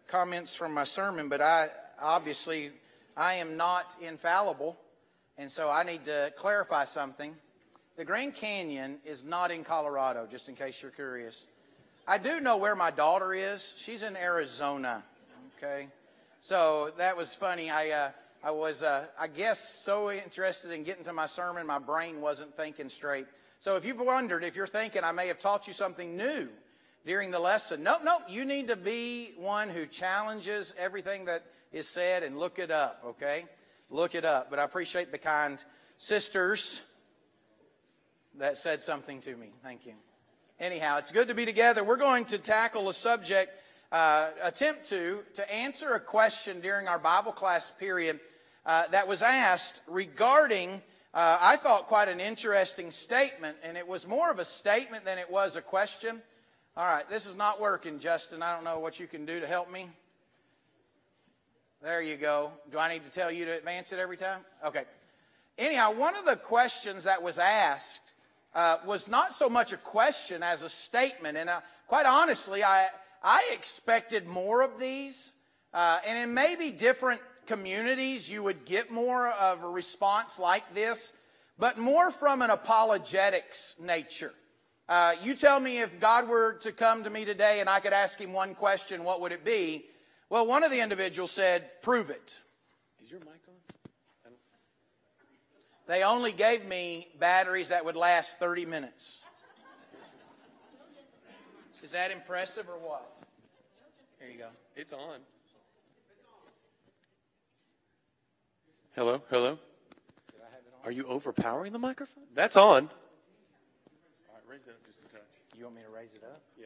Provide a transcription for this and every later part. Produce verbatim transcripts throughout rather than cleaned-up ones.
comments from my sermon, but I obviously I am not infallible, and so I need to clarify something. The Grand Canyon is not in Colorado, just in case you're curious. I do know where my daughter is. She's in Arizona. Okay, so that was funny. I uh, I was uh, I guess so interested in getting to my sermon, my brain wasn't thinking straight. So if you've wondered, if you're thinking I may have taught you something new during the lesson, nope, nope. You need to be one who challenges everything that is said and look it up. Okay, look it up. But I appreciate the kind sisters that said something to me. Thank you. Anyhow, it's good to be together. We're going to tackle a subject, uh, attempt to, to answer a question during our Bible class period uh, that was asked regarding, uh, I thought, quite an interesting statement. And it was more of a statement than it was a question. All right, this is not working, Justin. I don't know what you can do to help me. There you go. Do I need to tell you to advance it every time? Okay. Anyhow, one of the questions that was asked Uh, was not so much a question as a statement. And uh, quite honestly, I I expected more of these. Uh, and in maybe different communities, you would get more of a response like this, but more from an apologetics nature. Uh, you tell me if God were to come to me today and I could ask him one question, what would it be? Well, one of the individuals said, prove it. Is your mic on? They only gave me batteries that would last thirty minutes. Is that impressive or what? Here you go. It's on. Hello? Hello? Did I have it on? Are you overpowering the microphone? That's on. All right, raise it up just a touch. You want me to raise it up? Yeah.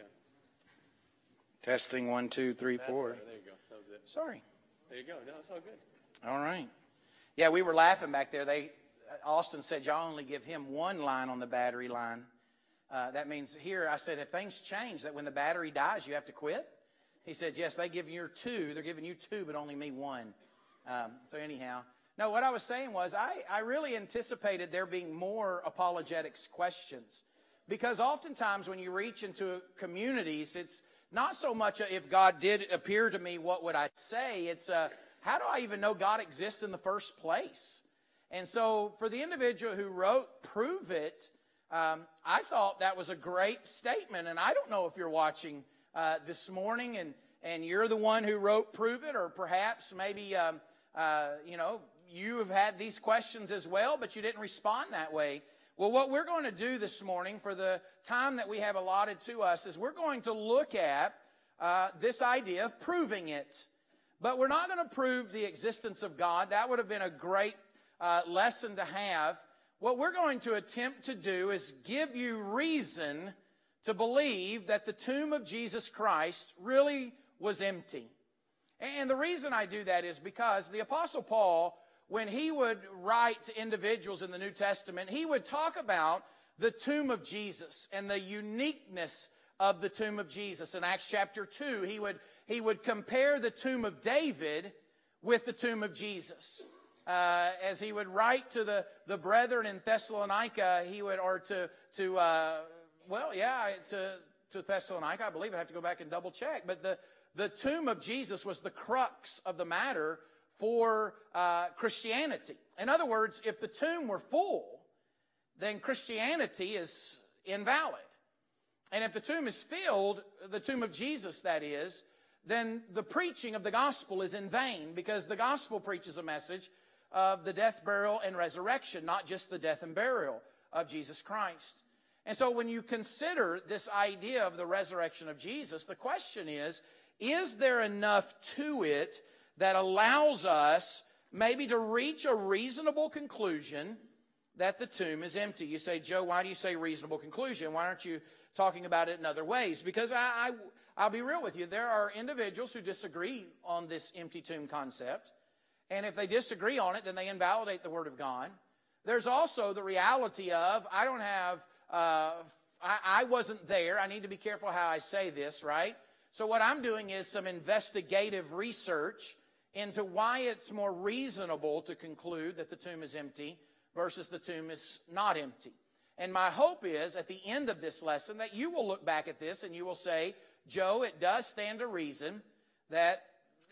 Testing one, two, three, That's four. better. There you go. That was it. Sorry. There you go. No, it's all good. All right. Yeah, we were laughing back there. They Austin said, y'all only give him one line on the battery line. Uh, that means here, I said, if things change, that when the battery dies, you have to quit? He said, yes, they give you two. They're giving you two, but only me one. Um, so anyhow, no, what I was saying was I, I really anticipated there being more apologetics questions. Because oftentimes when you reach into communities, it's not so much a, if God did appear to me, what would I say? It's a, how do I even know God exists in the first place? And so for the individual who wrote, prove it, um, I thought that was a great statement. And I don't know if you're watching uh, this morning and, and you're the one who wrote, prove it, or perhaps maybe, um, uh, you know, you have had these questions as well, but you didn't respond that way. Well, what we're going to do this morning for the time that we have allotted to us is we're going to look at uh, this idea of proving it. But we're not going to prove the existence of God. That would have been a great Uh, lesson to have. What we're going to attempt to do is give you reason to believe that the tomb of Jesus Christ really was empty. And the reason I do that is because the Apostle Paul, when he would write to individuals in the New Testament, he would talk about the tomb of Jesus and the uniqueness of the tomb of Jesus. In Acts chapter two, he would, he would compare the tomb of David with the tomb of Jesus. Uh, as he would write to the, the brethren in Thessalonica, he would, or to, to uh, well, yeah, to, to Thessalonica, I believe. I have to go back and double check. But the, the tomb of Jesus was the crux of the matter for uh, Christianity. In other words, if the tomb were full, then Christianity is invalid. And if the tomb is filled, the tomb of Jesus, that is, then the preaching of the gospel is in vain, because the gospel preaches a message of the death, burial, and resurrection, not just the death and burial of Jesus Christ. And so when you consider this idea of the resurrection of Jesus, the question is, is there enough to it that allows us maybe to reach a reasonable conclusion that the tomb is empty? You say, Joe, why do you say reasonable conclusion? Why aren't you talking about it in other ways? Because I, I, I'll be real with you. There are individuals who disagree on this empty tomb concept. And if they disagree on it, then they invalidate the Word of God. There's also the reality of, I don't have, uh, I, I wasn't there. I need to be careful how I say this, right? So what I'm doing is some investigative research into why it's more reasonable to conclude that the tomb is empty versus the tomb is not empty. And my hope is, at the end of this lesson, that you will look back at this and you will say, Joe, it does stand to reason that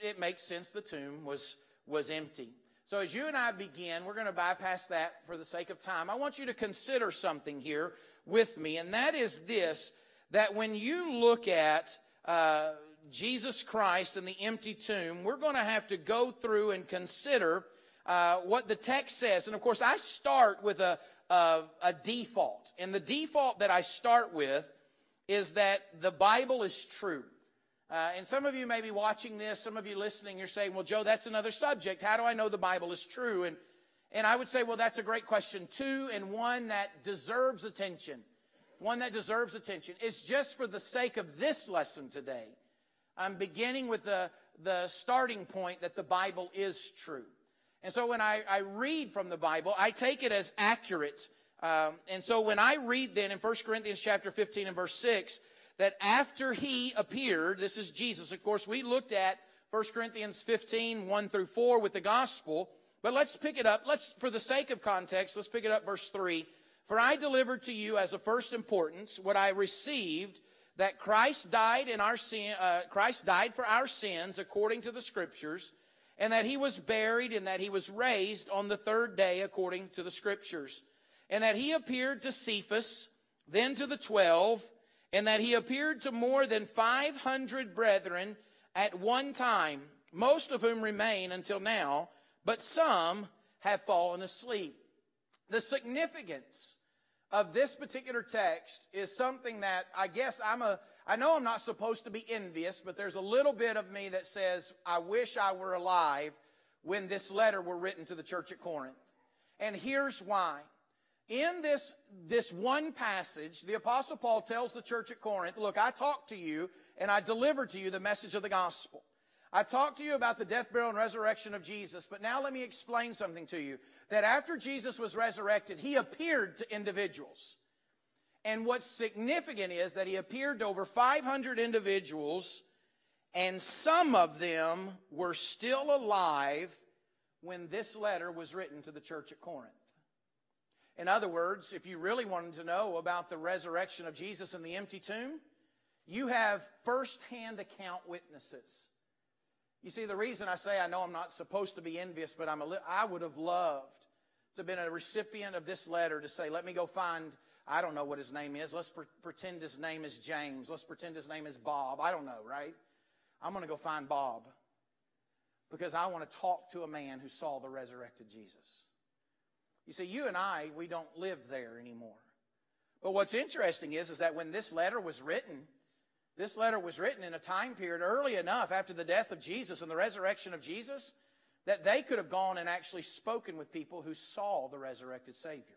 it makes sense the tomb was, was empty. So as you and I begin, we're going to bypass that for the sake of time. I want you to consider something here with me, and that is this, that when you look at uh, Jesus Christ and the empty tomb, we're going to have to go through and consider uh, what the text says. And of course, I start with a, a, a default. And the default that I start with is that the Bible is true. Uh, and some of you may be watching this, some of you listening, you're saying, well, Joe, that's another subject. How do I know the Bible is true? And, and I would say, well, that's a great question too, and one that deserves attention. One that deserves attention. It's just for the sake of this lesson today. I'm beginning with the, the starting point that the Bible is true. And so when I, I read from the Bible, I take it as accurate. Um, and so when I read then in First Corinthians chapter fifteen and verse six, that after he appeared, this is Jesus. Of course, we looked at First Corinthians fifteen, one through four with the gospel. But let's pick it up. Let's, for the sake of context, let's pick it up verse three. For I delivered to you as of first importance what I received, that Christ died in our sin, uh, Christ died for our sins according to the Scriptures, and that he was buried, and that he was raised on the third day according to the Scriptures, and that he appeared to Cephas, then to the twelve, and that he appeared to more than five hundred brethren at one time, most of whom remain until now, but some have fallen asleep. The significance of this particular text is something that I guess I'm a, I know I'm not supposed to be envious, but there's a little bit of me that says, I wish I were alive when this letter were written to the church at Corinth. And here's why. In this, this one passage, the Apostle Paul tells the church at Corinth, look, I talked to you and I delivered to you the message of the gospel. I talked to you about the death, burial, and resurrection of Jesus, but now let me explain something to you. That after Jesus was resurrected, he appeared to individuals. And what's significant is that he appeared to over five hundred individuals, and some of them were still alive when this letter was written to the church at Corinth. In other words, if you really wanted to know about the resurrection of Jesus and the empty tomb, you have first-hand account witnesses. You see, the reason I say I know I'm not supposed to be envious, but I'm a li- I would have loved to have been a recipient of this letter to say, let me go find, I don't know what his name is. Let's pre- pretend his name is James. Let's pretend his name is Bob. I don't know, right? I'm going to go find Bob because I want to talk to a man who saw the resurrected Jesus. You see, you and I, we don't live there anymore. But what's interesting is, is that when this letter was written, This letter was written in a time period early enough after the death of Jesus and the resurrection of Jesus that they could have gone and actually spoken with people who saw the resurrected Savior.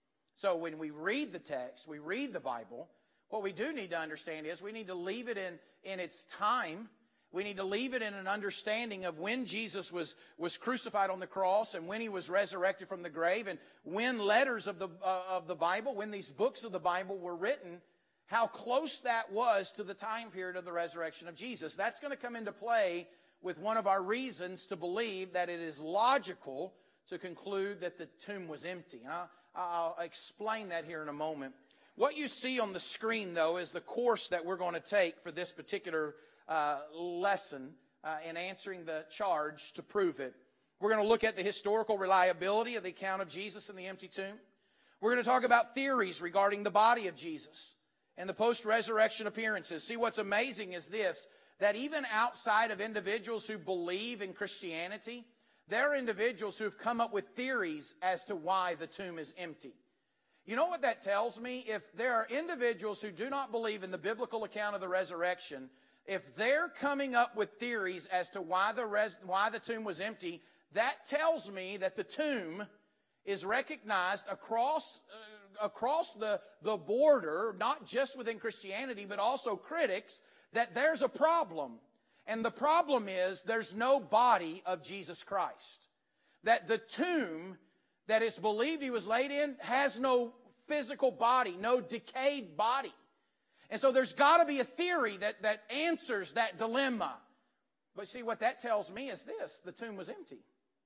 So when we read the text, we read the Bible, what we do need to understand is we need to leave it in, in its time. We need to leave it in an understanding of when Jesus was, was crucified on the cross and when he was resurrected from the grave, and when letters of the, uh, of the Bible, when these books of the Bible were written, how close that was to the time period of the resurrection of Jesus. That's going to come into play with one of our reasons to believe that it is logical to conclude that the tomb was empty. And I'll, I'll explain that here in a moment. What you see on the screen, though, is the course that we're going to take for this particular uh, lesson uh, in answering the charge to prove it. We're going to look at the historical reliability of the account of Jesus in the empty tomb. We're going to talk about theories regarding the body of Jesus and the post-resurrection appearances. See, what's amazing is this, that even outside of individuals who believe in Christianity, there are individuals who have come up with theories as to why the tomb is empty. You know what that tells me? If there are individuals who do not believe in the biblical account of the resurrection, if they're coming up with theories as to why the res- why the tomb was empty, that tells me that the tomb is recognized across uh, across the, the border, not just within Christianity, but also critics, that there's a problem. And the problem is there's no body of Jesus Christ. That the tomb that is believed he was laid in has no physical body, no decayed body. And so there's got to be a theory that, that answers that dilemma. But see, what that tells me is this, the tomb was empty.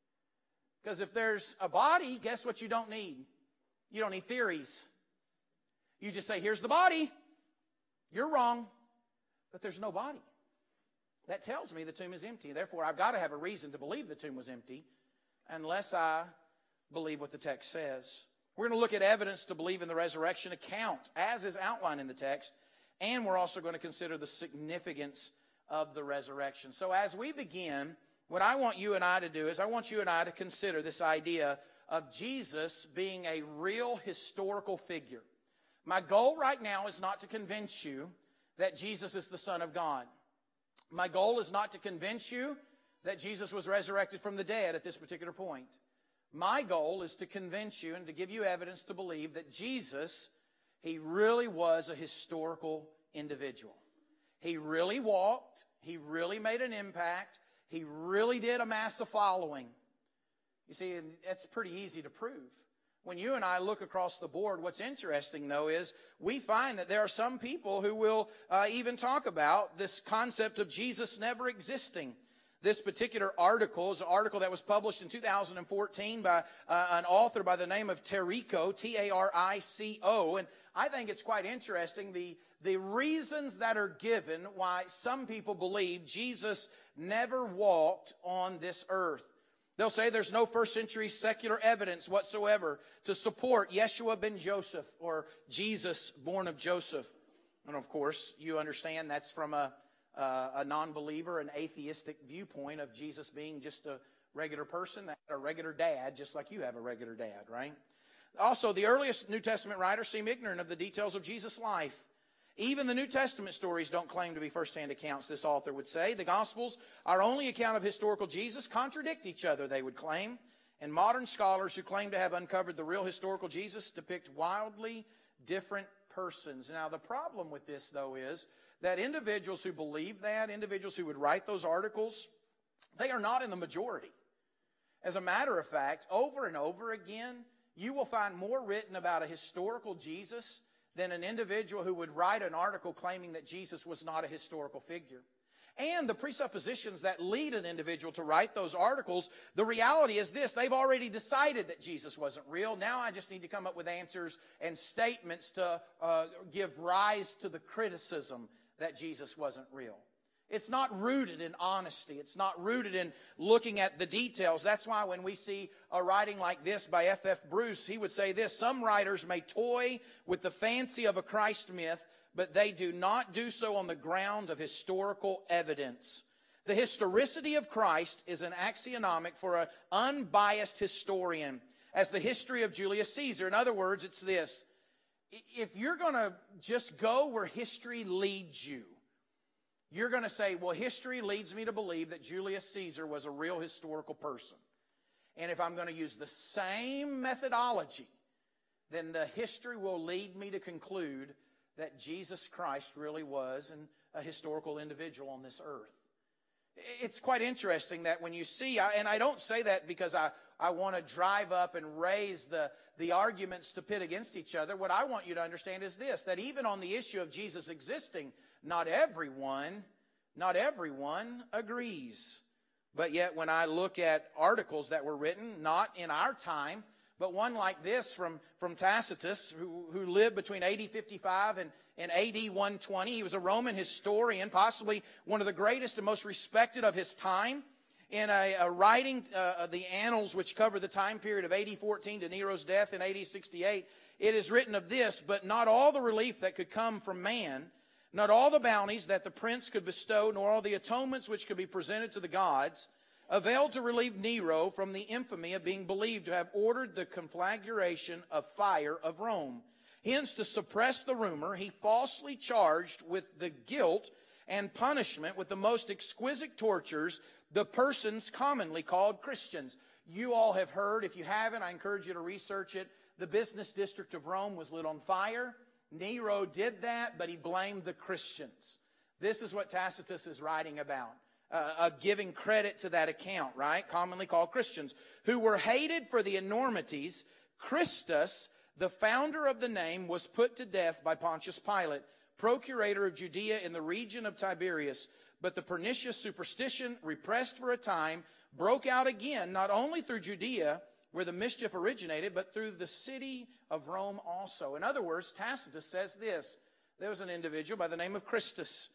Because if there's a body, guess what you don't need? You don't need theories. You just say, here's the body. You're wrong. But there's no body. That tells me the tomb is empty. Therefore, I've got to have a reason to believe the tomb was empty unless I believe what the text says. We're going to look at evidence to believe in the resurrection account as is outlined in the text, and we're also going to consider the significance of the resurrection. So as we begin, what I want you and I to do is I want you and I to consider this idea of Jesus being a real historical figure. My goal right now is not to convince you that Jesus is the Son of God. My goal is not to convince you that Jesus was resurrected from the dead at this particular point. My goal is to convince you and to give you evidence to believe that Jesus, He really was a historical individual. He really walked. He really made an impact. He really did amass a following. You see, it's pretty easy to prove. When you and I look across the board, what's interesting, though, is we find that there are some people who will uh, even talk about this concept of Jesus never existing. This particular article is an article that was published in two thousand fourteen by uh, an author by the name of Tarico, T A R I C O. And I think it's quite interesting, the, the reasons that are given why some people believe Jesus never walked on this earth. They'll say there's no first century secular evidence whatsoever to support Yeshua ben Joseph or Jesus born of Joseph. And of course, you understand that's from a, uh, a non-believer, an atheistic viewpoint of Jesus being just a regular person, a regular dad, just like you have a regular dad, right? Also, the earliest New Testament writers seem ignorant of the details of Jesus' life. Even the New Testament stories don't claim to be first-hand accounts, this author would say. The Gospels, our only account of historical Jesus, contradict each other, they would claim. And modern scholars who claim to have uncovered the real historical Jesus depict wildly different persons. Now, the problem with this, though, is that individuals who believe that, individuals who would write those articles, they are not in the majority. As a matter of fact, over and over again, you will find more written about a historical Jesus than an individual who would write an article claiming that Jesus was not a historical figure. And the presuppositions that lead an individual to write those articles, the reality is this: they've already decided that Jesus wasn't real. Now I just need to come up with answers and statements to uh, give rise to the criticism that Jesus wasn't real. It's not rooted in honesty. It's not rooted in looking at the details. That's why when we see a writing like this by F F Bruce, he would say this: some writers may toy with the fancy of a Christ myth, but they do not do so on the ground of historical evidence. The historicity of Christ is an axionomic for an unbiased historian, as the history of Julius Caesar. In other words, it's this: if you're going to just go where history leads you, you're going to say, well, history leads me to believe that Julius Caesar was a real historical person. And if I'm going to use the same methodology, then the history will lead me to conclude that Jesus Christ really was an, a historical individual on this earth. It's quite interesting that when you see, and I don't say that because I, I want to drive up and raise the, the arguments to pit against each other. What I want you to understand is this: that even on the issue of Jesus existing, not everyone, not everyone agrees. But yet when I look at articles that were written, not in our time, but one like this from, from Tacitus, who, who lived between A D fifty-five and, and A D one twenty. He was a Roman historian, possibly one of the greatest and most respected of his time. In a, a writing, uh, the annals which cover the time period of A D fourteen to Nero's death in A D sixty-eight, it is written of this: but not all the relief that could come from man, not all the bounties that the prince could bestow, nor all the atonements which could be presented to the gods, availed to relieve Nero from the infamy of being believed to have ordered the conflagration of fire of Rome. Hence, to suppress the rumor, he falsely charged with the guilt and punishment with the most exquisite tortures the persons commonly called Christians. You all have heard. If you haven't, I encourage you to research it. The business district of Rome was lit on fire. Nero did that, but he blamed the Christians. This is what Tacitus is writing about. Uh, uh, giving credit to that account, right? Commonly called Christians, who were hated for the enormities. Christus, the founder of the name, was put to death by Pontius Pilate, procurator of Judea in the region of Tiberias. But the pernicious superstition, repressed for a time, broke out again, not only through Judea, where the mischief originated, but through the city of Rome also. In other words, Tacitus says this: there was an individual by the name of Christus.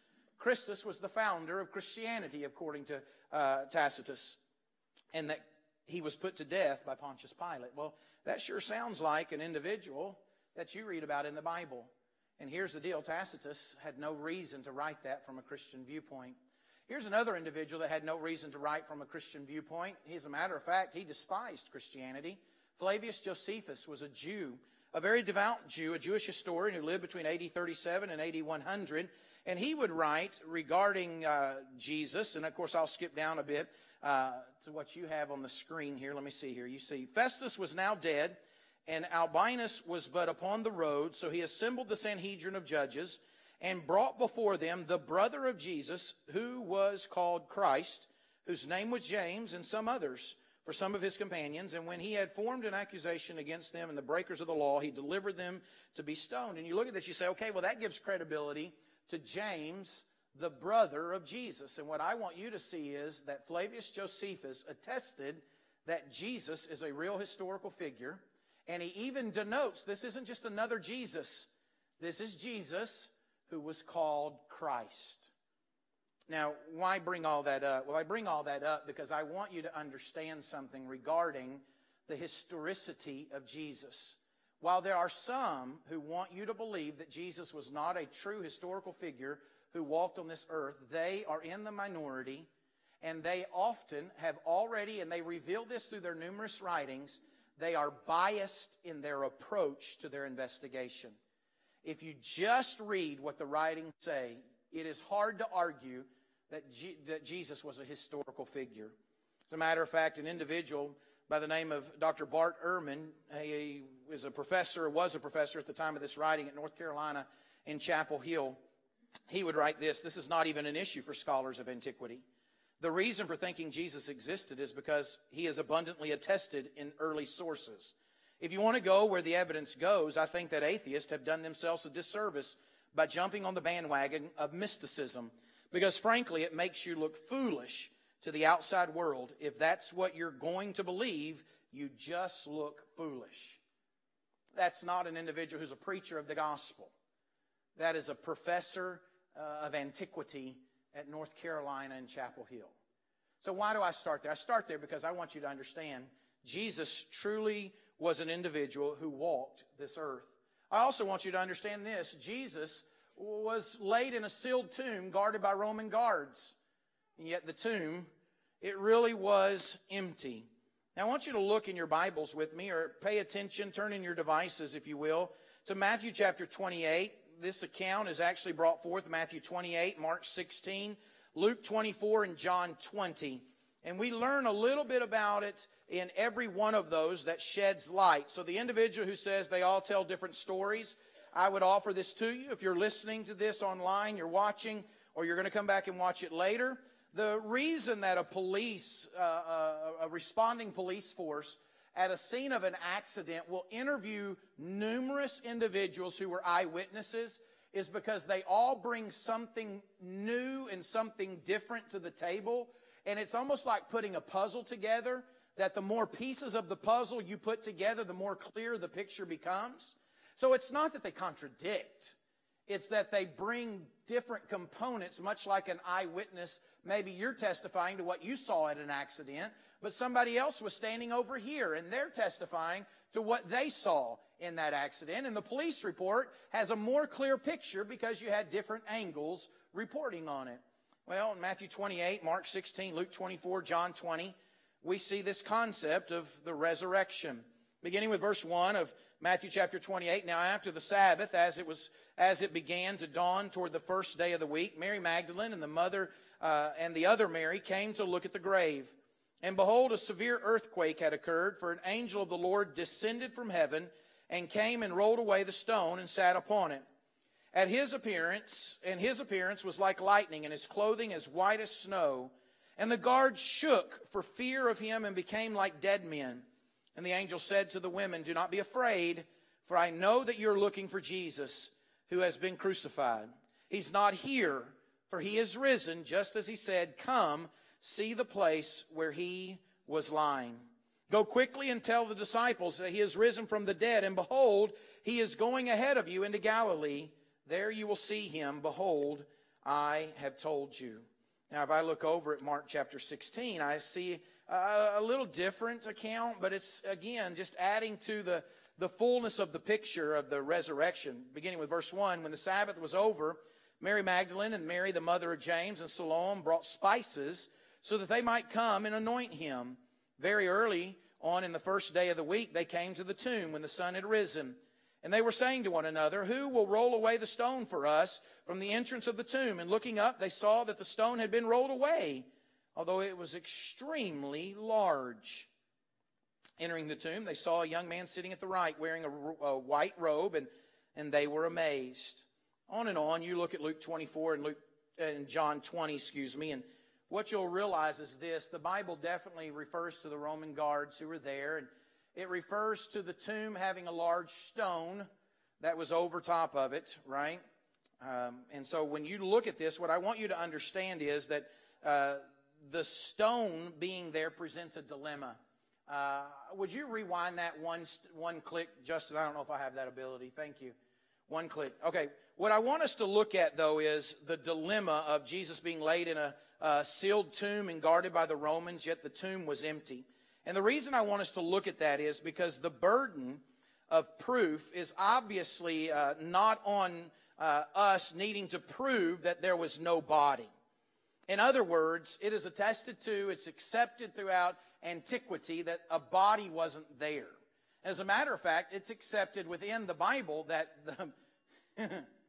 Christus was the founder of Christianity, according to uh, Tacitus, and that he was put to death by Pontius Pilate. Well, that sure sounds like an individual that you read about in the Bible. And here's the deal. Tacitus had no reason to write that from a Christian viewpoint. Here's another individual that had no reason to write from a Christian viewpoint. As a matter of fact, he despised Christianity. Flavius Josephus was a Jew, a very devout Jew, a Jewish historian who lived between A D thirty-seven and A D one hundred. And he would write regarding uh, Jesus, and of course I'll skip down a bit uh, to what you have on the screen here. Let me see here. You see, Festus was now dead, and Albinus was but upon the road, so he assembled the Sanhedrin of judges, and brought before them the brother of Jesus, who was called Christ, whose name was James, and some others, for some of his companions. And when he had formed an accusation against them and the breakers of the law, he delivered them to be stoned. And you look at this, you say, okay, well, that gives credibility to James, the brother of Jesus. And what I want you to see is that Flavius Josephus attested that Jesus is a real historical figure. And he even denotes this isn't just another Jesus. This is Jesus who was called Christ. Now, why bring all that up? Well, I bring all that up because I want you to understand something regarding the historicity of Jesus. While there are some who want you to believe that Jesus was not a true historical figure who walked on this earth, they are in the minority, and they often have already, and they reveal this through their numerous writings, they are biased in their approach to their investigation. If you just read what the writings say, it is hard to argue that, G- that Jesus was a historical figure. As a matter of fact, an individual by the name of Doctor Bart Ehrman, he was a professor, was a professor at the time of this writing at North Carolina in Chapel Hill. He would write this: this is not even an issue for scholars of antiquity. The reason for thinking Jesus existed is because he is abundantly attested in early sources. If you want to go where the evidence goes, I think that atheists have done themselves a disservice by jumping on the bandwagon of mysticism, because frankly, it makes you look foolish to the outside world. If that's what you're going to believe, you just look foolish. That's not an individual who's a preacher of the gospel. That is a professor uh, of antiquity at North Carolina in Chapel Hill. So why do I start there? I start there because I want you to understand Jesus truly was an individual who walked this earth. I also want you to understand this: Jesus was laid in a sealed tomb guarded by Roman guards. And yet the tomb, it really was empty. Now I want you to look in your Bibles with me, or pay attention, turn in your devices, if you will, to Matthew chapter twenty-eight. This account is actually brought forth Matthew twenty-eight, Mark sixteen, Luke twenty-four, and John twenty. And we learn a little bit about it in every one of those that sheds light. So the individual who says they all tell different stories, I would offer this to you. If you're listening to this online, you're watching, or you're going to come back and watch it later, the reason that a police, uh, a responding police force at a scene of an accident will interview numerous individuals who were eyewitnesses is because they all bring something new and something different to the table. And it's almost like putting a puzzle together, that the more pieces of the puzzle you put together, the more clear the picture becomes. So it's not that they contradict. It's that they bring different components, much like an eyewitness. Maybe you're testifying to what you saw at an accident, but somebody else was standing over here and they're testifying to what they saw in that accident. And the police report has a more clear picture because you had different angles reporting on it. Well, in Matthew twenty-eight, Mark sixteen, Luke twenty-four, John twenty, we see this concept of the resurrection. Beginning with verse one of Matthew chapter twenty-eight, now after the Sabbath, as it was, as it began to dawn toward the first day of the week, Mary Magdalene and the mother uh, and the other Mary came to look at the grave. And behold, a severe earthquake had occurred, for an angel of the Lord descended from heaven and came and rolled away the stone and sat upon it. At his appearance, and his appearance was like lightning, and his clothing as white as snow. And the guards shook for fear of him and became like dead men. And the angel said to the women, do not be afraid, for I know that you're looking for Jesus, who has been crucified. He's not here, for he is risen, just as he said. Come, see the place where he was lying. Go quickly and tell the disciples that he is risen from the dead. And behold, he is going ahead of you into Galilee. There you will see him. Behold, I have told you. Now, if I look over at Mark chapter sixteen, I see a, a little different account, but it's, again, just adding to the, the fullness of the picture of the resurrection. Beginning with verse one, when the Sabbath was over, Mary Magdalene and Mary, the mother of James, and Salome brought spices so that they might come and anoint him. Very early on in the first day of the week, they came to the tomb when the sun had risen. And they were saying to one another, "Who will roll away the stone for us from the entrance of the tomb?" And looking up, they saw that the stone had been rolled away, although it was extremely large. Entering the tomb, they saw a young man sitting at the right, wearing a, a white robe, and, and they were amazed. On and on, you look at Luke twenty-four and Luke and John twenty, excuse me, and what you'll realize is this: the Bible definitely refers to the Roman guards who were there, and it refers to the tomb having a large stone that was over top of it, right? Um, and so when you look at this, what I want you to understand is that uh, the stone being there presents a dilemma. Uh, would you rewind that one one click, Justin? I don't know if I have that ability. Thank you. One click. Okay. What I want us to look at, though, is the dilemma of Jesus being laid in a, a sealed tomb and guarded by the Romans, yet the tomb was empty. And the reason I want us to look at that is because the burden of proof is obviously uh, not on uh, us needing to prove that there was no body. In other words, it is attested to, it's accepted throughout antiquity that a body wasn't there. As a matter of fact, it's accepted within the Bible that the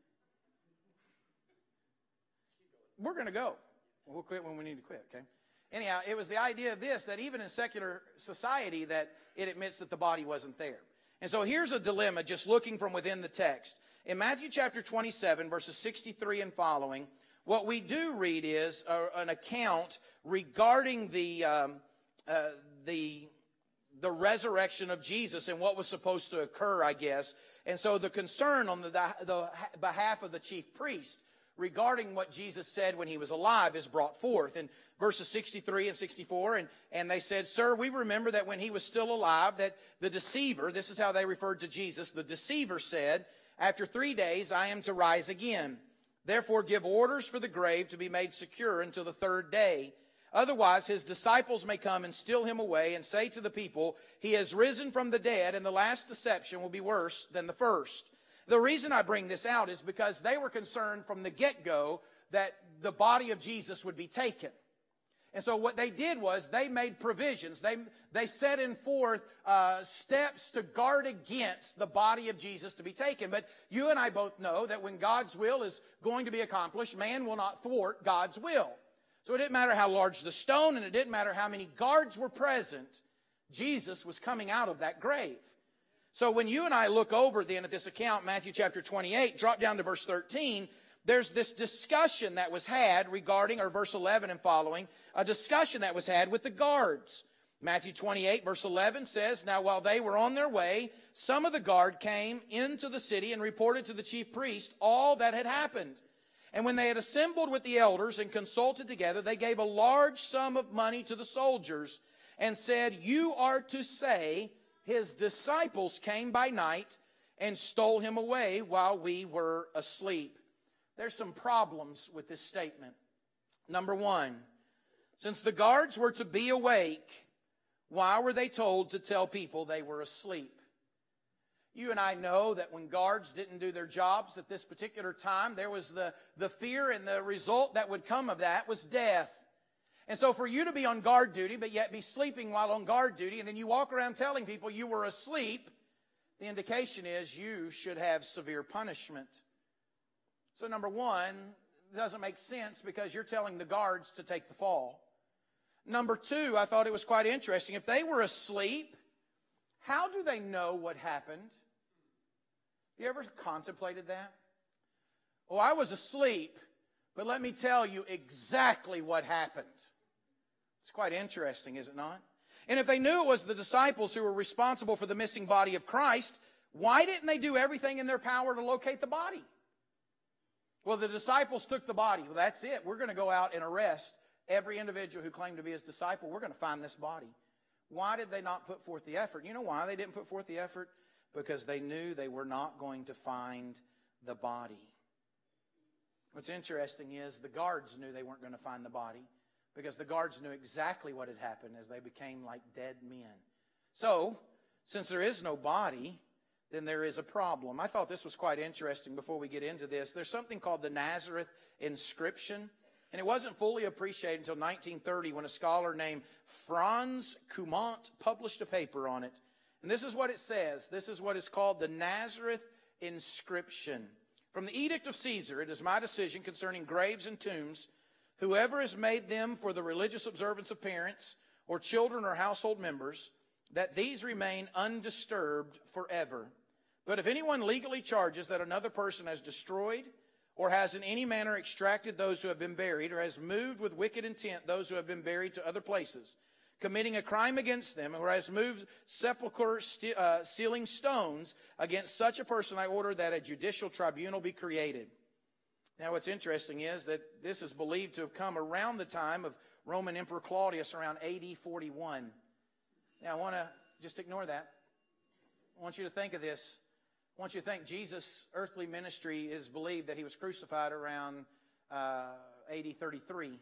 we're going to go. We'll quit when we need to quit, okay? Anyhow, it was the idea of this, that even in secular society, that it admits that the body wasn't there. And so here's a dilemma, just looking from within the text. In Matthew chapter twenty-seven, verses sixty-three and following, what we do read is uh, an account regarding the um, uh, the the resurrection of Jesus and what was supposed to occur, I guess. And so the concern on the, the, the behalf of the chief priest regarding what Jesus said when he was alive is brought forth in verses sixty-three and sixty-four. And, and they said, "Sir, we remember that when he was still alive, that the deceiver," this is how they referred to Jesus, "the deceiver said, 'After three days I am to rise again. Therefore give orders for the grave to be made secure until the third day. Otherwise his disciples may come and steal him away and say to the people, he has risen from the dead, and the last deception will be worse than the first.'" The reason I bring this out is because they were concerned from the get-go that the body of Jesus would be taken. And so what they did was they made provisions. They, they set in forth uh, steps to guard against the body of Jesus to be taken. But you and I both know that when God's will is going to be accomplished, man will not thwart God's will. So it didn't matter how large the stone, and it didn't matter how many guards were present. Jesus was coming out of that grave. So when you and I look over then at this account, Matthew chapter twenty-eight, drop down to verse thirteen, there's this discussion that was had regarding, or verse eleven and following, a discussion that was had with the guards. Matthew twenty-eight, verse eleven says, "Now while they were on their way, some of the guard came into the city and reported to the chief priest all that had happened. And when they had assembled with the elders and consulted together, they gave a large sum of money to the soldiers and said, 'You are to say, his disciples came by night and stole him away while we were asleep.'" There's some problems with this statement. Number one, since the guards were to be awake, why were they told to tell people they were asleep? You and I know that when guards didn't do their jobs at this particular time, there was the, the fear, and the result that would come of that was death. And so for you to be on guard duty, but yet be sleeping while on guard duty, and then you walk around telling people you were asleep, the indication is you should have severe punishment. So number one, it doesn't make sense because you're telling the guards to take the fall. Number two, I thought it was quite interesting. If they were asleep, how do they know what happened? You ever contemplated that? Oh, I was asleep, but let me tell you exactly what happened. It's quite interesting, is it not? And if they knew it was the disciples who were responsible for the missing body of Christ, why didn't they do everything in their power to locate the body? Well, the disciples took the body. Well, that's it. We're going to go out and arrest every individual who claimed to be his disciple. We're going to find this body. Why did they not put forth the effort? You know why they didn't put forth the effort? Because they knew they were not going to find the body. What's interesting is the guards knew they weren't going to find the body because the guards knew exactly what had happened as they became like dead men. So, since there is no body, then there is a problem. I thought this was quite interesting before we get into this. There's something called the Nazareth inscription, and it wasn't fully appreciated until nineteen thirty when a scholar named Franz Cumont published a paper on it. And this is what it says. This is what is called the Nazareth inscription. From the edict of Caesar, it is my decision concerning graves and tombs. Whoever has made them for the religious observance of parents or children or household members, that these remain undisturbed forever. But if anyone legally charges that another person has destroyed or has in any manner extracted those who have been buried, or has moved with wicked intent those who have been buried to other places, committing a crime against them, or has moved sepulchre st- uh, sealing stones against such a person, I order that a judicial tribunal be created. Now what's interesting is that this is believed to have come around the time of Roman Emperor Claudius around A D forty-one. Now I want to just ignore that. I want you to think of this. I want you to think Jesus' earthly ministry is believed that he was crucified around uh, A D thirty-three.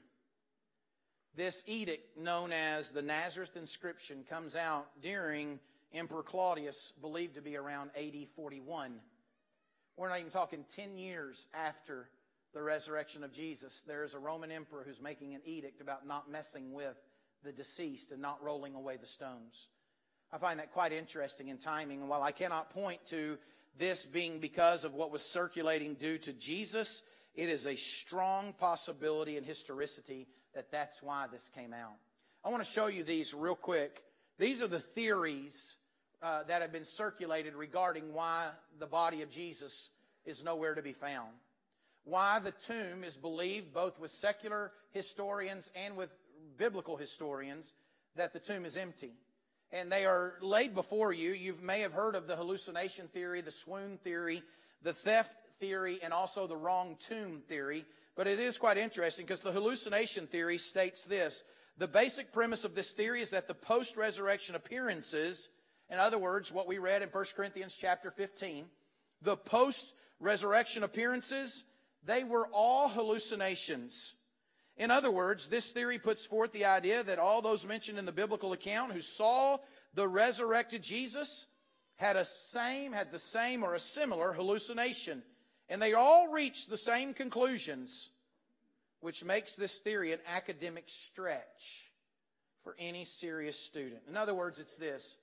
This edict, known as the Nazareth inscription, comes out during Emperor Claudius, believed to be around A D forty-one. We're not even talking ten years after the resurrection of Jesus. There is a Roman emperor who's making an edict about not messing with the deceased and not rolling away the stones. I find that quite interesting in timing. And while I cannot point to this being because of what was circulating due to Jesus, it is a strong possibility and historicity that that's why this came out. I want to show you these real quick. These are the theories uh, that have been circulated regarding why the body of Jesus is nowhere to be found. Why the tomb is believed, both with secular historians and with biblical historians, that the tomb is empty. And they are laid before you. You may have heard of the hallucination theory, the swoon theory, the theft theory, and also the wrong tomb theory. But it is quite interesting because the hallucination theory states this. The basic premise of this theory is that the post-resurrection appearances, in other words, what we read in First Corinthians chapter fifteen, the post-resurrection appearances, they were all hallucinations. In other words, this theory puts forth the idea that all those mentioned in the biblical account who saw the resurrected Jesus had a same, had the same or a similar hallucination. And they all reached the same conclusions, which makes this theory an academic stretch for any serious student. In other words, it's this.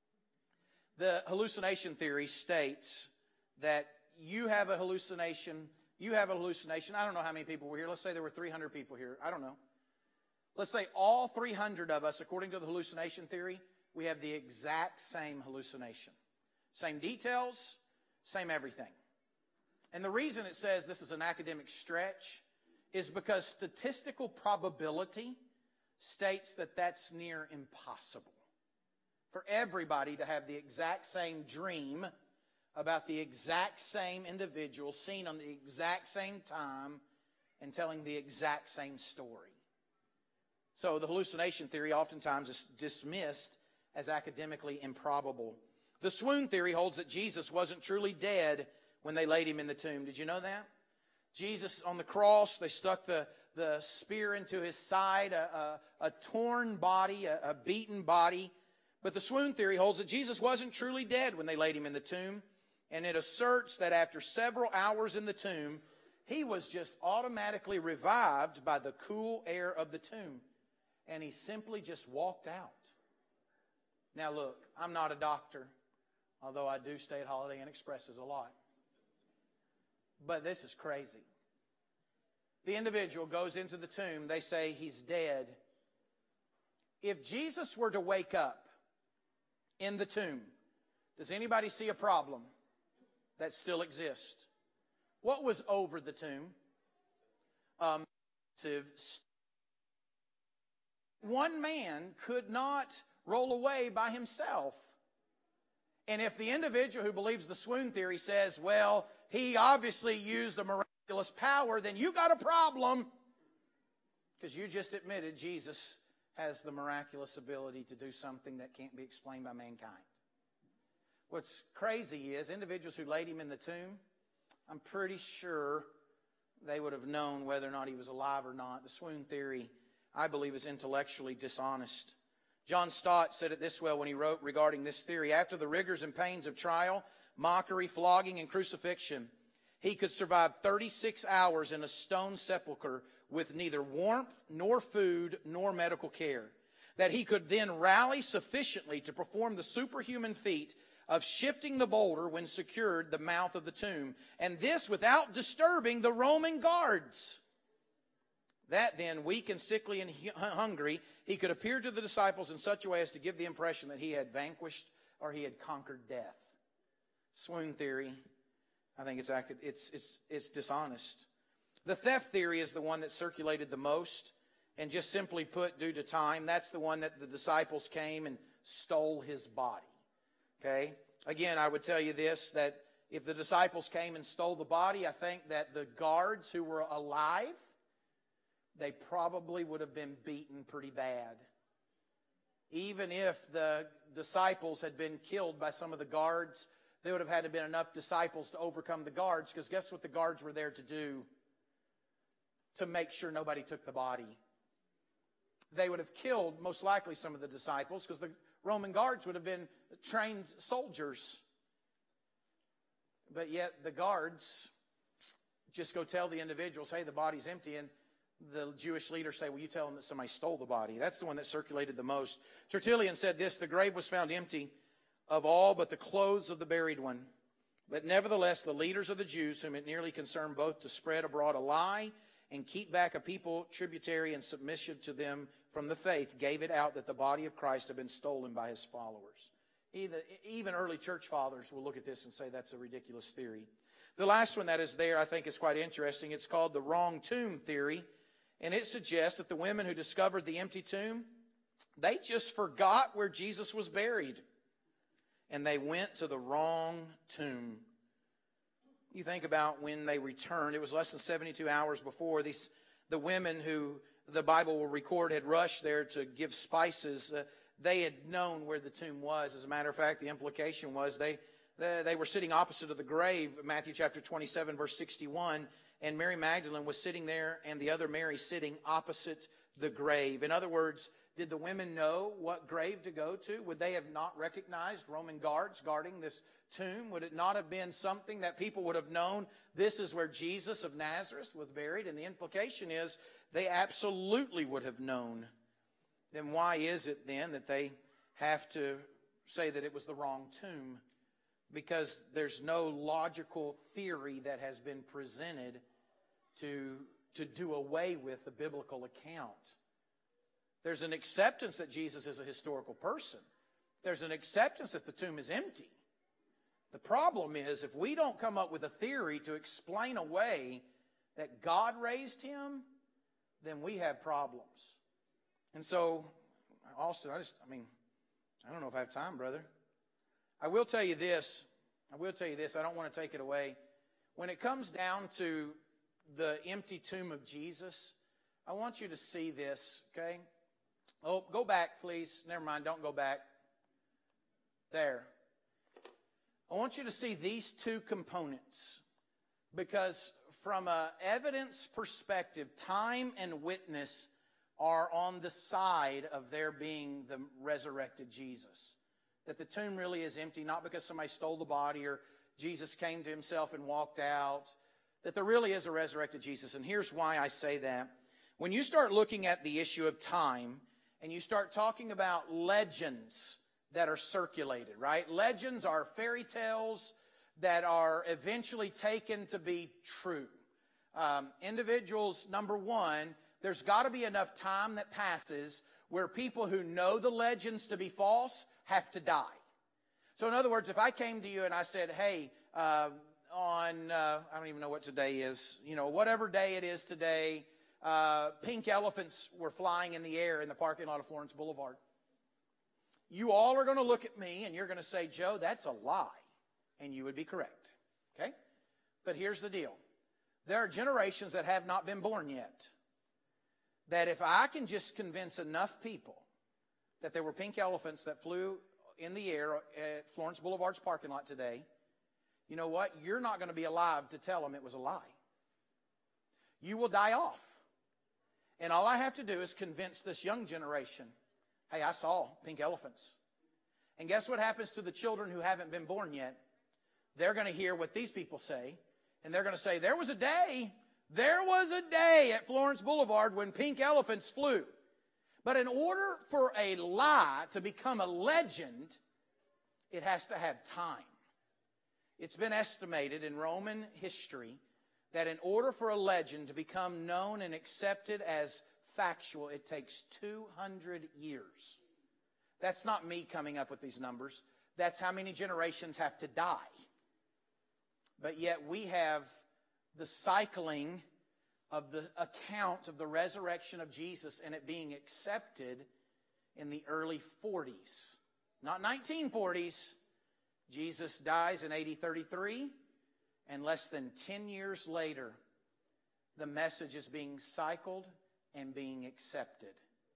The hallucination theory states that you have a hallucination, you have a hallucination. I don't know how many people were here. Let's say there were three hundred people here. I don't know. Let's say all three hundred of us, according to the hallucination theory, we have the exact same hallucination. Same details, same everything. And the reason it says this is an academic stretch is because statistical probability states that that's near impossible for everybody to have the exact same dream about the exact same individual seen on the exact same time and telling the exact same story. So the hallucination theory oftentimes is dismissed as academically improbable. The swoon theory holds that Jesus wasn't truly dead when they laid him in the tomb. Did you know that? Jesus on the cross, they stuck the, the spear into his side, a, a, a torn body, a, a beaten body. But the swoon theory holds that Jesus wasn't truly dead when they laid him in the tomb. And it asserts that after several hours in the tomb, he was just automatically revived by the cool air of the tomb. And he simply just walked out. Now look, I'm not a doctor, although I do stay at Holiday Inn Expresses a lot. But this is crazy. The individual goes into the tomb. They say he's dead. If Jesus were to wake up in the tomb, does anybody see a problem that still exists? What was over the tomb? A massive stone. One man could not roll away by himself. And if the individual who believes the swoon theory says, well, he obviously used a miraculous power, then you got a problem. Because you just admitted Jesus has the miraculous ability to do something that can't be explained by mankind. What's crazy is individuals who laid him in the tomb, I'm pretty sure they would have known whether or not he was alive or not. The swoon theory, I believe, is intellectually dishonest. John Stott said it this way when he wrote regarding this theory: after the rigors and pains of trial, mockery, flogging, and crucifixion, he could survive thirty-six hours in a stone sepulchre with neither warmth, nor food, nor medical care. That he could then rally sufficiently to perform the superhuman feat of shifting the boulder when secured the mouth of the tomb, and this without disturbing the Roman guards. That then, weak and sickly and hungry, he could appear to the disciples in such a way as to give the impression that he had vanquished or he had conquered death. Swoon theory, I think it's it's it's it's dishonest. The theft theory is the one that circulated the most, and just simply put, due to time, that's the one that the disciples came and stole his body. Okay? Again, I would tell you this, that if the disciples came and stole the body, I think that the guards who were alive, they probably would have been beaten pretty bad. Even if the disciples had been killed by some of the guards, there would have had to have been enough disciples to overcome the guards, because guess what the guards were there to do? To make sure nobody took the body. They would have killed, most likely, some of the disciples, because the Roman guards would have been trained soldiers. But yet the guards just go tell the individuals, hey, the body's empty, and the Jewish leaders say, well, you tell them that somebody stole the body. That's the one that circulated the most. Tertullian said this: the grave was found empty of all but the clothes of the buried one. But nevertheless, the leaders of the Jews, whom it nearly concerned both to spread abroad a lie and keep back a people tributary and submission to them from the faith, gave it out that the body of Christ had been stolen by his followers. Even early church fathers will look at this and say that's a ridiculous theory. The last one that is there, I think, is quite interesting. It's called the wrong tomb theory. And it suggests that the women who discovered the empty tomb, they just forgot where Jesus was buried. And they went to the wrong tomb. You think about when they returned, it was less than seventy-two hours before. These, the women who the Bible will record had rushed there to give spices. Uh, they had known where the tomb was. As a matter of fact, the implication was they, they, they were sitting opposite of the grave, Matthew chapter twenty-seven, verse sixty-one. And Mary Magdalene was sitting there, and the other Mary sitting opposite the grave. In other words, did the women know what grave to go to? Would they have not recognized Roman guards guarding this tomb? Would it not have been something that people would have known this is where Jesus of Nazareth was buried? And the implication is they absolutely would have known. Then why is it then that they have to say that it was the wrong tomb? Because there's no logical theory that has been presented to, to do away with the biblical account. There's an acceptance that Jesus is a historical person. There's an acceptance that the tomb is empty. The problem is, if we don't come up with a theory to explain away that God raised him, then we have problems. And so, Austin, I just, I mean, I don't know if I have time, brother. I will tell you this. I will tell you this. I don't want to take it away. When it comes down to the empty tomb of Jesus, I want you to see this, okay? Oh, go back, please. Never mind. Don't go back. There. I want you to see these two components, because from an evidence perspective, time and witness are on the side of there being the resurrected Jesus. That the tomb really is empty, not because somebody stole the body or Jesus came to himself and walked out. That there really is a resurrected Jesus. And here's why I say that. When you start looking at the issue of time, and you start talking about legends that are circulated, right? Legends are fairy tales that are eventually taken to be true. Um, individuals, number one, there's got to be enough time that passes where people who know the legends to be false have to die. So in other words, if I came to you and I said, hey, uh, on, uh, I don't even know what today is, you know, whatever day it is today, uh, pink elephants were flying in the air in the parking lot of Florence Boulevard. You all are going to look at me and you're going to say, Joe, that's a lie. And you would be correct. Okay? But here's the deal. There are generations that have not been born yet. That if I can just convince enough people that there were pink elephants that flew in the air at Florence Boulevard's parking lot today, you know what? You're not going to be alive to tell them it was a lie. you will die off. And all I have to do is convince this young generation, hey, I saw pink elephants. And guess what happens to the children who haven't been born yet? They're going to hear what these people say, and they're going to say, there was a day, there was a day at Florence Boulevard when pink elephants flew. But in order for a lie to become a legend, it has to have time. It's been estimated in Roman history that in order for a legend to become known and accepted as factual, it takes two hundred years. That's not me coming up with these numbers. That's how many generations have to die. But yet we have the cycling of the account of the resurrection of Jesus and it being accepted in the early forties. Not nineteen forties. Jesus dies in A D thirty-three, and less than ten years later, the message is being cycled and being accepted.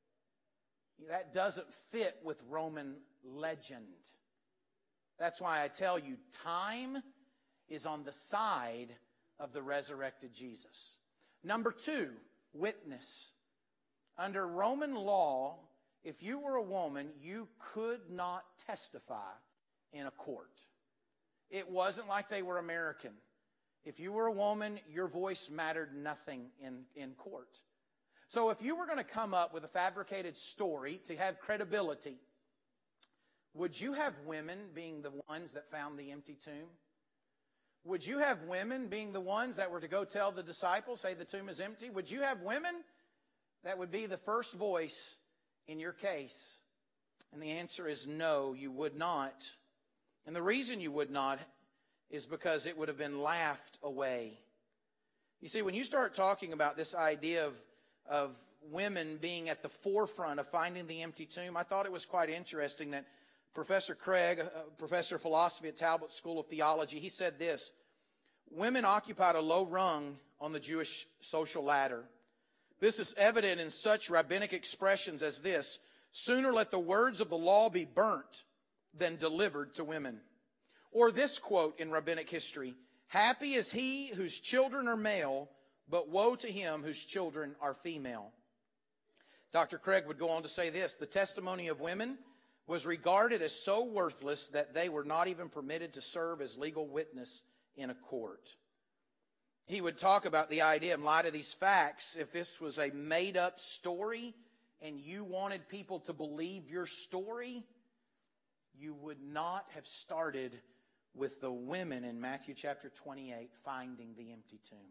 That doesn't fit with Roman legend. That's why I tell you, time is on the side of the resurrected Jesus. Number two, witness. Under Roman law, if you were a woman, you could not testify in a court. It wasn't like they were American. If you were a woman, your voice mattered nothing in, in court. So if you were going to come up with a fabricated story to have credibility, would you have women being the ones that found the empty tomb? Would you have women being the ones that were to go tell the disciples, hey, the tomb is empty? Would you have women that would be the first voice in your case? And the answer is no, you would not. And the reason you would not is because it would have been laughed away. You see, when you start talking about this idea of, of women being at the forefront of finding the empty tomb, I thought it was quite interesting that Professor Craig, a professor of philosophy at Talbot School of Theology, he said this: women occupied a low rung on the Jewish social ladder. This is evident in such rabbinic expressions as this: sooner let the words of the law be burnt than delivered to women. Or this quote in rabbinic history: happy is he whose children are male, but woe to him whose children are female. Doctor Craig would go on to say this: the testimony of women was regarded as so worthless that they were not even permitted to serve as legal witness in a court. He would talk about the idea, in light of these facts, if this was a made-up story and you wanted people to believe your story, you would not have started with the women in Matthew chapter twenty-eight finding the empty tomb.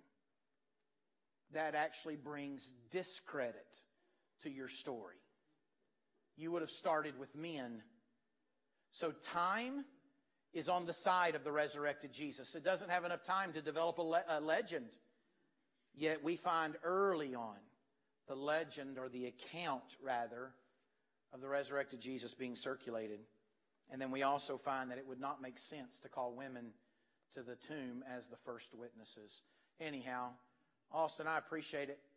That actually brings discredit to your story. You would have started with men. So time is on the side of the resurrected Jesus. It doesn't have enough time to develop a, le- a legend. Yet we find early on the legend, or the account rather, of the resurrected Jesus being circulated. And then we also find that it would not make sense to call women to the tomb as the first witnesses. Anyhow, Austin, I appreciate it.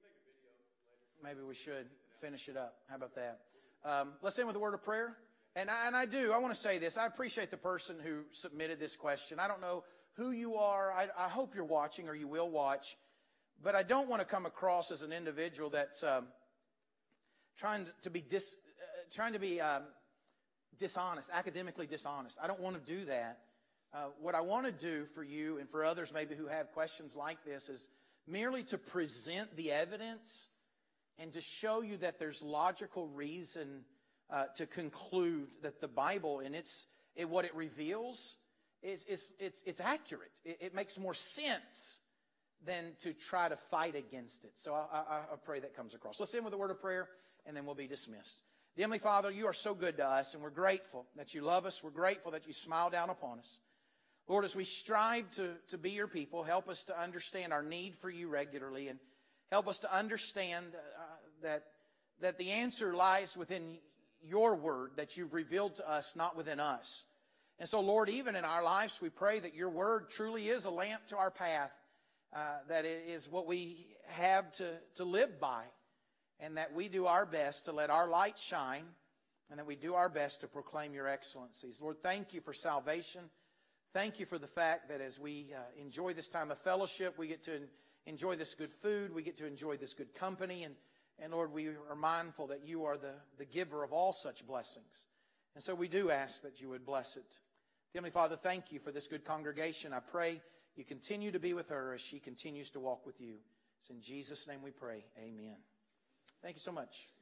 Maybe we should finish it up. How about that? Um, let's end with a word of prayer. And I, and I do. I want to say this. I appreciate the person who submitted this question. I don't know who you are. I, I hope you're watching, or you will watch. But I don't want to come across as an individual that's um, trying to be dis, uh, trying to be um, dishonest, academically dishonest. I don't want to do that. Uh, what I want to do for you and for others maybe who have questions like this is merely to present the evidence and to show you that there's logical reason uh, to conclude that the Bible and its it, what it reveals is, is it's it's accurate. It, it makes more sense than to try to fight against it. So I, I, I pray that comes across. Let's end with a word of prayer, and then we'll be dismissed. Dear Heavenly Father, you are so good to us, and we're grateful that you love us. We're grateful that you smile down upon us. Lord, as we strive to, to be your people, help us to understand our need for you regularly, and help us to understand uh, that, that the answer lies within your word that you've revealed to us, not within us. And so, Lord, even in our lives, we pray that your word truly is a lamp to our path, uh, that it is what we have to, to live by, and that we do our best to let our light shine, and that we do our best to proclaim your excellencies. Lord, thank you for salvation. Thank you for the fact that as we uh, enjoy this time of fellowship, we get to enjoy this good food. We get to enjoy this good company. And, and Lord, we are mindful that you are the, the giver of all such blessings. And so we do ask that you would bless it. Heavenly Father, thank you for this good congregation. I pray you continue to be with her as she continues to walk with you. It's in Jesus' name we pray. Amen. Thank you so much.